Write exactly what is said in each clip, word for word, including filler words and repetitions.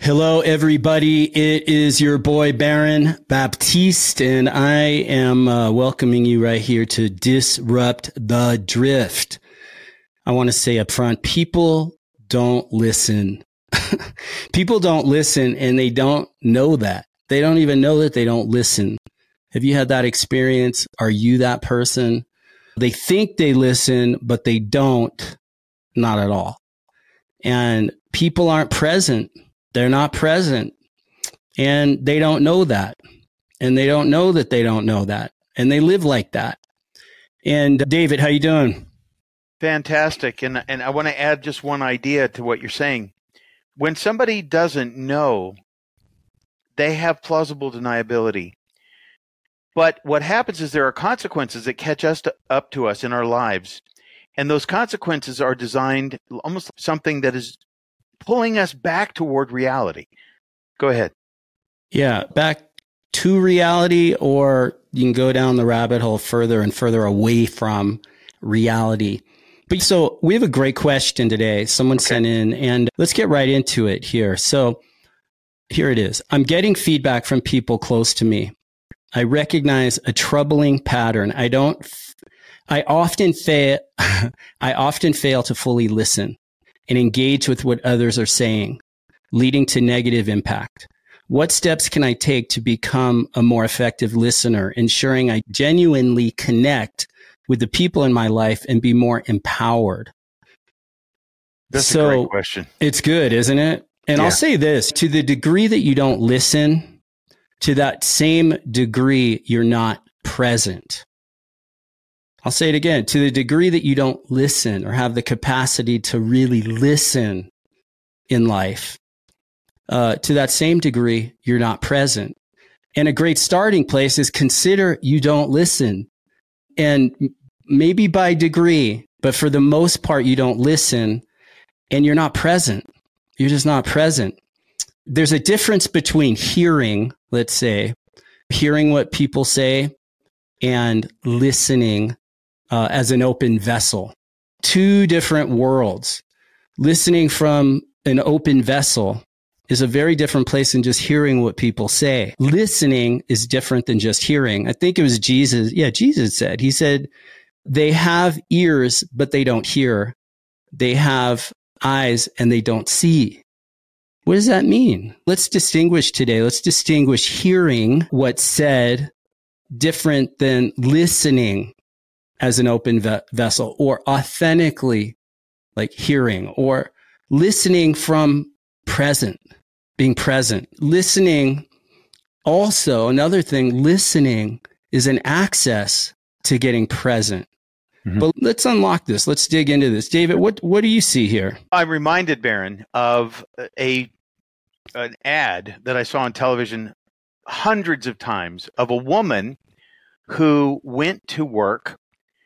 Hello, everybody. It is your boy, Baron Baptiste, and I am uh, welcoming you right here to Disrupt the Drift. I want to say up front, people don't listen. People don't listen, and they don't know that. They don't even know that they don't listen. Have you had that experience? Are you that person? They think they listen, but they don't. Not at all. And people aren't present. They're not present, and they don't know that, and they don't know that they don't know that, and they live like that. And David, how you doing? Fantastic. And and I want to add just one idea to what you're saying. When somebody doesn't know, they have plausible deniability. But what happens is there are consequences that catch us to, up to us in our lives, and those consequences are designed almost like something that is pulling us back toward reality. Go ahead. Yeah, back to reality, or you can go down the rabbit hole further and further away from reality. But so we have a great question today. Someone okay. sent in, and let's get right into it here. So here it is. I'm getting feedback from people close to me. I recognize a troubling pattern. I don't, I often fail, I often fail to fully listen and engage with what others are saying, leading to negative impact. What steps can I take to become a more effective listener, ensuring I genuinely connect with the people in my life and be more empowered? That's so, a great question. It's good, isn't it? And yeah. I'll say this, to the degree that you don't listen, to that same degree, you're not present. I'll say it again, to the degree that you don't listen or have the capacity to really listen in life, uh, to that same degree, you're not present. And a great starting place is consider you don't listen. And maybe by degree, but for the most part, you don't listen and you're not present. You're just not present. There's a difference between hearing, let's say, hearing what people say and listening Uh, as an open vessel. Two different worlds. Listening from an open vessel is a very different place than just hearing what people say. Listening is different than just hearing. I think it was Jesus. Yeah, Jesus said, he said, they have ears, but they don't hear. They have eyes and they don't see. What does that mean? Let's distinguish today. Let's distinguish hearing what's said different than listening as an open ve- vessel, or authentically like hearing, or listening from present, being present. Listening also, another thing, listening is an access to getting present. Mm-hmm. But let's unlock this. Let's dig into this. David, what, what do you see here? I'm reminded, Baron, of a an ad that I saw on television hundreds of times of a woman who went to work,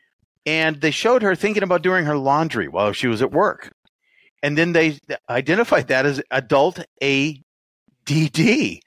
and they showed her thinking about doing her laundry while she was at work. And then they identified that as adult A D D.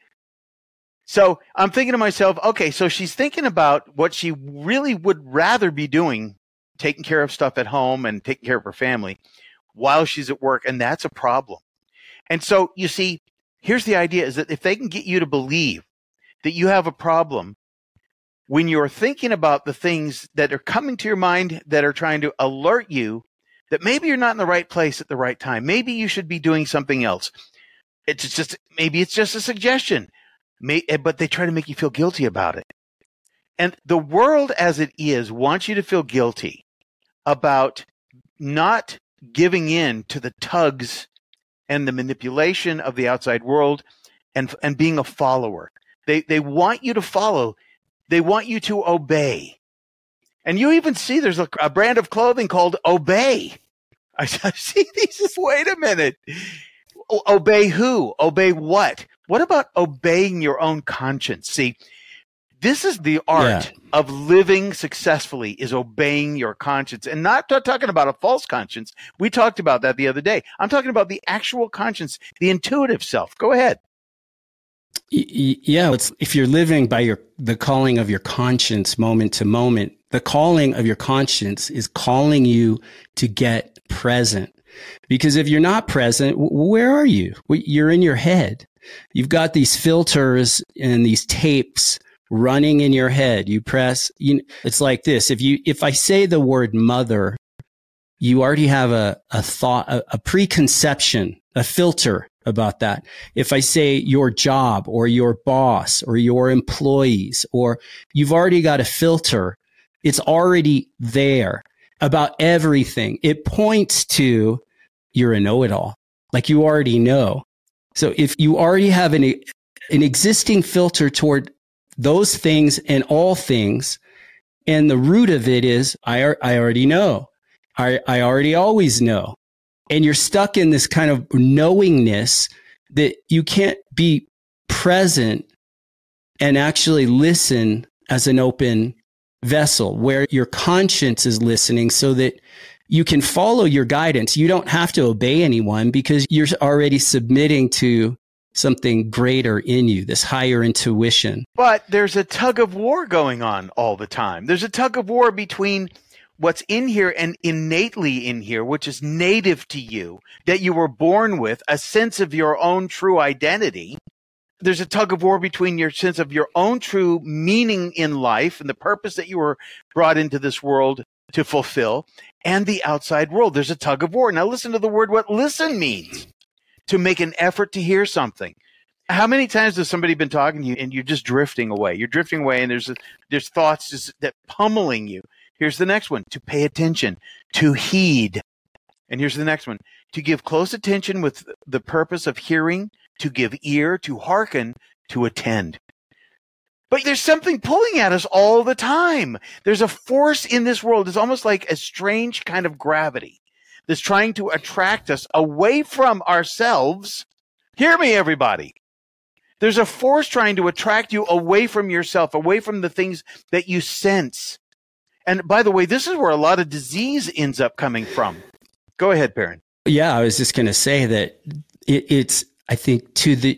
So I'm thinking to myself, okay, so she's thinking about what she really would rather be doing, taking care of stuff at home and taking care of her family while she's at work. And that's a problem. And so you see, here's the idea, is that if they can get you to believe that you have a problem, when you're thinking about the things that are coming to your mind that are trying to alert you that maybe you're not in the right place at the right time, maybe you should be doing something else. It's just, maybe it's just a suggestion, May, but they try to make you feel guilty about it. And the world as it is wants you to feel guilty about not giving in to the tugs and the manipulation of the outside world and, and being a follower. They, they want you to follow. They want you to obey. And you even see there's a, a brand of clothing called Obey. I, I see these, just wait a minute. O- obey who? Obey what? What about obeying your own conscience? See, this is the art yeah. of living successfully, is obeying your conscience. And not t- talking about a false conscience. We talked about that the other day. I'm talking about the actual conscience, the intuitive self. Go ahead. Yeah, it's, if you're living by your the calling of your conscience moment to moment, the calling of your conscience is calling you to get present. Because if you're not present, where are you? You're in your head. You've got these filters and these tapes running in your head. You press, you, it's like this. If you, if I say the word mother, you already have a, a thought, a, a preconception, a filter about that. If I say your job or your boss or your employees, or you've already got a filter, it's already there about everything. It points to you're a know-it-all, like you already know. So if you already have an, an existing filter toward those things and all things, and the root of it is, I, I already know. I, I already always know. And you're stuck in this kind of knowingness that you can't be present and actually listen as an open vessel where your conscience is listening so that you can follow your guidance. You don't have to obey anyone because you're already submitting to something greater in you, this higher intuition. But there's a tug of war going on all the time. There's a tug of war between what's in here and innately in here, which is native to you, that you were born with, a sense of your own true identity. There's a tug of war between your sense of your own true meaning in life and the purpose that you were brought into this world to fulfill, and the outside world. There's a tug of war. Now listen to the word, what listen means. To make an effort to hear something. How many times has somebody been talking to you and you're just drifting away? You're drifting away and there's a, there's thoughts just that pummeling you. Here's the next one, to pay attention, to heed. And here's the next one, to give close attention with the purpose of hearing, to give ear, to hearken, to attend. But there's something pulling at us all the time. There's a force in this world. It's almost like a strange kind of gravity that's trying to attract us away from ourselves. Hear me, everybody. There's a force trying to attract you away from yourself, away from the things that you sense. And by the way, this is where a lot of disease ends up coming from. Go ahead, Perrin. Yeah, I was just going to say that it, it's, I think, to the,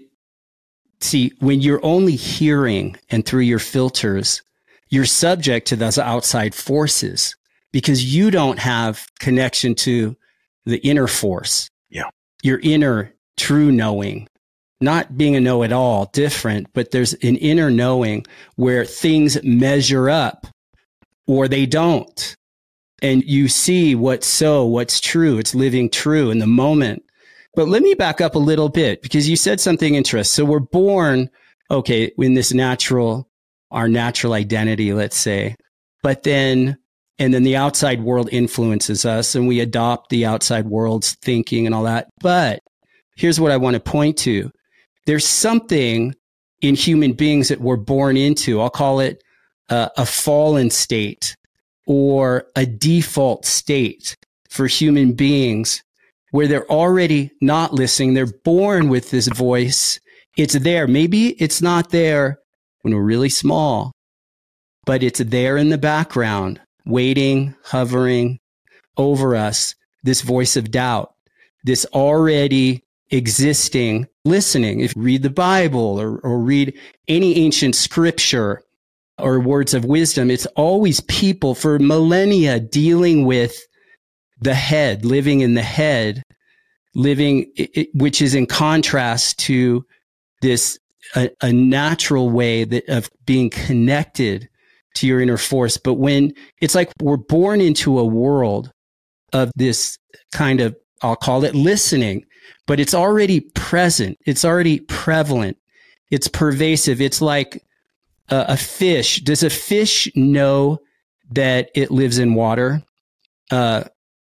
see, when you're only hearing and through your filters, you're subject to those outside forces because you don't have connection to the inner force. Yeah. Your inner true knowing, not being a know-it-all, different, but there's an inner knowing where things measure up or they don't. And you see what's so, what's true. It's living true in the moment. But let me back up a little bit because you said something interesting. So we're born, okay, in this natural, our natural identity, let's say, but then, and then the outside world influences us and we adopt the outside world's thinking and all that. But here's what I want to point to. There's something in human beings that we're born into. I'll call it a, a fallen state or a default state for human beings where they're already not listening. They're born with this voice. It's there. Maybe it's not there when we're really small, but it's there in the background, waiting, hovering over us, this voice of doubt, this already existing listening. If you read the Bible or, or read any ancient scripture or words of wisdom, it's always people for millennia dealing with the head, living in the head, living, it, which is in contrast to this, a, a natural way that of being connected to your inner force. But when it's like we're born into a world of this kind of, I'll call it listening, but it's already present. It's already prevalent. It's pervasive. It's like a, a fish. Does a fish know that it lives in water? Uh,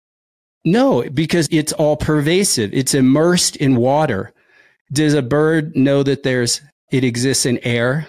no, because it's all pervasive. It's immersed in water. Does a bird know that there's, it exists in air?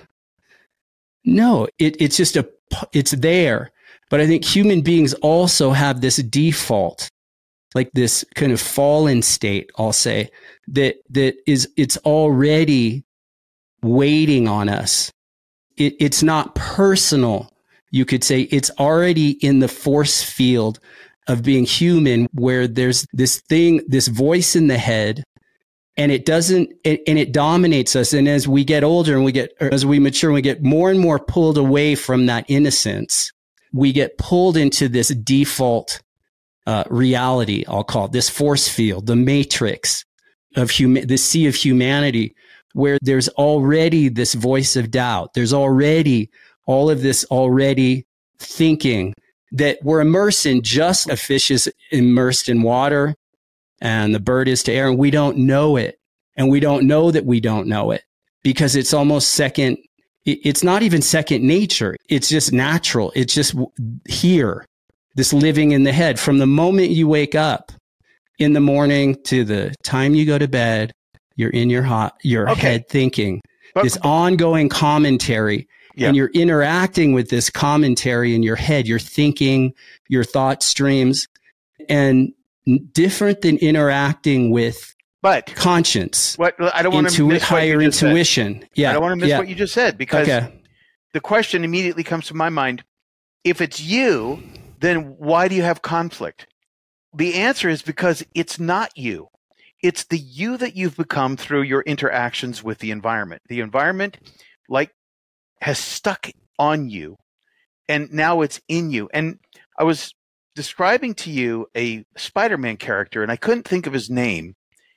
No, it, it's just a, it's there. But I think human beings also have this default, like this kind of fallen state, I'll say, that, that is, it's already waiting on us. It, it's not personal. You could say it's already in the force field of being human where there's this thing, this voice in the head, and it doesn't, it, and it dominates us. And as we get older and we get, or as we mature, we get more and more pulled away from that innocence. We get pulled into this default uh, reality, I'll call it, this force field, the matrix of hum- the sea of humanity, where there's already this voice of doubt. There's already all of this already thinking that we're immersed in. Just a fish is immersed in water and the bird is to air, and we don't know it. And we don't know that we don't know it because it's almost second. It's not even second nature. It's just natural. It's just here, this living in the head. From the moment you wake up in the morning to the time you go to bed, you're in your hot, your okay. head thinking but, this ongoing commentary. Yeah. And you're interacting with this commentary in your head. You're thinking your thought streams, and different than interacting with but conscience. What I don't want to miss higher intuition. Said. Yeah, I don't want to miss yeah. what you just said, because okay. the question immediately comes to my mind: if it's you, then why do you have conflict? The answer is because it's not you. It's the you that you've become through your interactions with the environment. The environment, like, has stuck on you, and now it's in you. And I was describing to you a Spider-Man character, and I couldn't think of his name.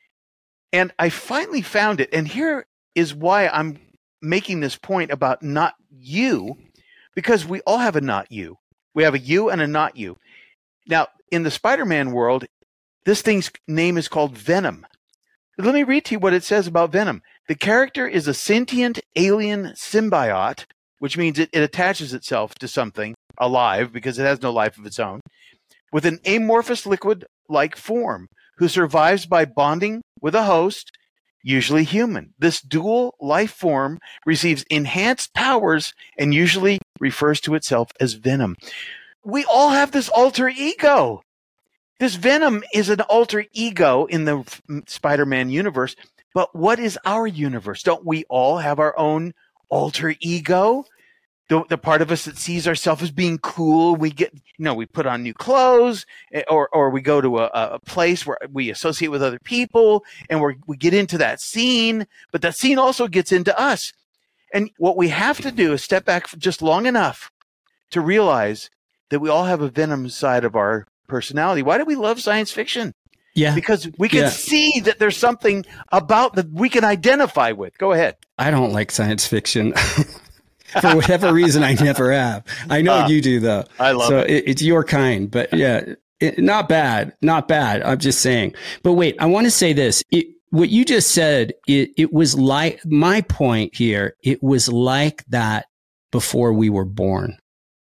And I finally found it. And here is why I'm making this point about not you, because we all have a not you. We have a you and a not you. Now, in the Spider-Man world, this thing's name is called Venom. Let me read to you what it says about Venom. The character is a sentient alien symbiote, which means it, it attaches itself to something alive because it has no life of its own, with an amorphous liquid-like form, who survives by bonding with a host, usually human. This dual life form receives enhanced powers and usually refers to itself as Venom. We all have this alter ego. This Venom is an alter ego in the Spider-Man universe. But what is our universe? Don't we all have our own alter ego? The, the part of us that sees ourselves as being cool. We get, you know, we put on new clothes, or or we go to a, a place where we associate with other people, and we we get into that scene. But that scene also gets into us. And what we have to do is step back just long enough to realize that we all have a Venom side of our personality. Why do we love science fiction? Yeah. Because we can yeah. see that there's something about that we can identify with. Go ahead. I don't like science fiction. For whatever reason, I never have. I know uh, you do, though. I love so it. it. It's your kind. But yeah, it, not bad. Not bad. I'm just saying. But wait, I want to say this. It, what you just said, it, it was like, my point here, it was like that before we were born.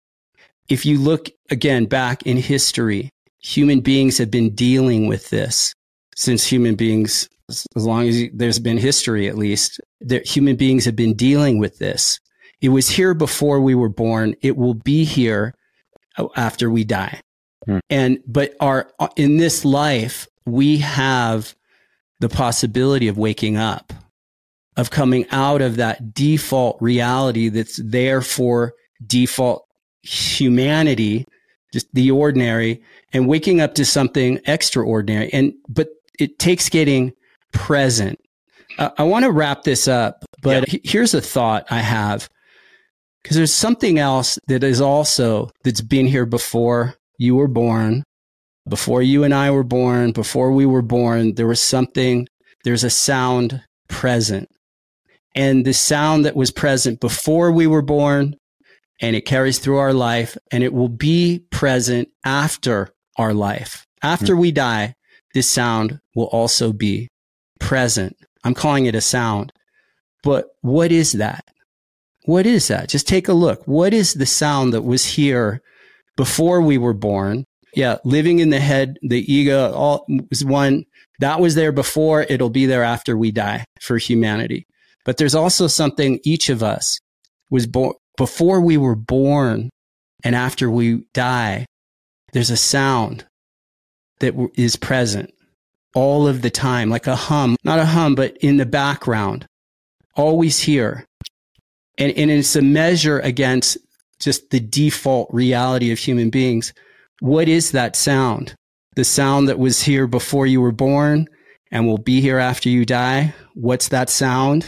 If you look again back in history, human beings have been dealing with this since human beings, as long as there's been history, at least, human beings have been dealing with this. It was here before we were born. It will be here after we die. Hmm. And, but our, in this life, we have the possibility of waking up, of coming out of that default reality that's there for default humanity, just the ordinary, and waking up to something extraordinary. And, but it takes getting present. Uh, I want to wrap this up, but yeah. here's a thought I have. Because there's something else that is also, that's been here before you were born, before you and I were born, before we were born, there was something, there's a sound present. And the sound that was present before we were born, and it carries through our life, and it will be present after our life. After mm-hmm. we die, this sound will also be present. I'm calling it a sound. But what is that? What is that? Just take a look. What is the sound that was here before we were born? Yeah, living in the head, the ego, all was one. That was there before. It'll be there after we die for humanity. But there's also something each of us was born before we were born, and after we die. There's a sound that is present all of the time, like a hum, not a hum, but in the background, always here. And, and it's a measure against just the default reality of human beings. What is that sound? The sound that was here before you were born and will be here after you die. What's that sound?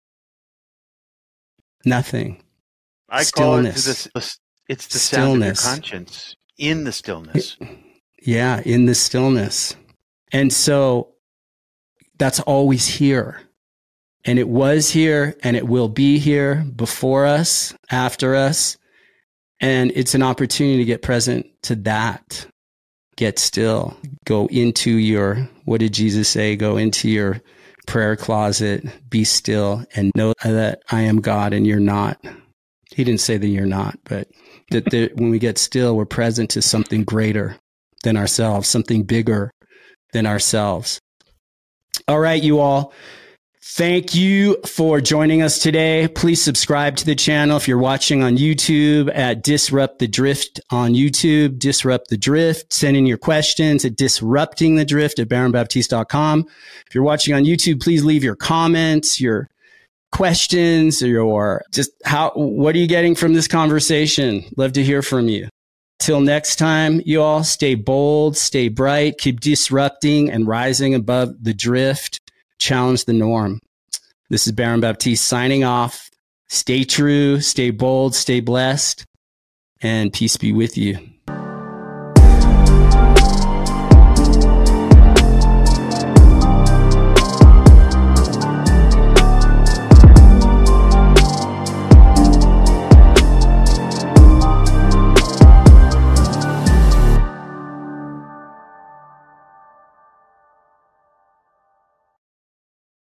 Nothing. I stillness. call it this, it's the stillness. sound of your conscience in the stillness. Yeah, in the stillness. And so that's always here. And it was here and it will be here before us, after us. And it's an opportunity to get present to that. Get still. Go into your, what did Jesus say? Go into your prayer closet, be still, and know that I am God and you're not. He didn't say that you're not, but that the, when we get still, we're present to something greater than ourselves, something bigger than ourselves. All right, you all. Thank you for joining us today. Please subscribe to the channel if you're watching on YouTube at Disrupt the Drift on YouTube, Disrupt the Drift. Send in your questions at disrupting the drift at baron baptiste dot com. If you're watching on YouTube, please leave your comments, your questions, or your just how, what are you getting from this conversation? Love to hear from you. Till next time, you all stay bold, stay bright, keep disrupting and rising above the drift. Challenge the norm. This is Baron Baptiste signing off. Stay true, stay bold, stay blessed, and peace be with you.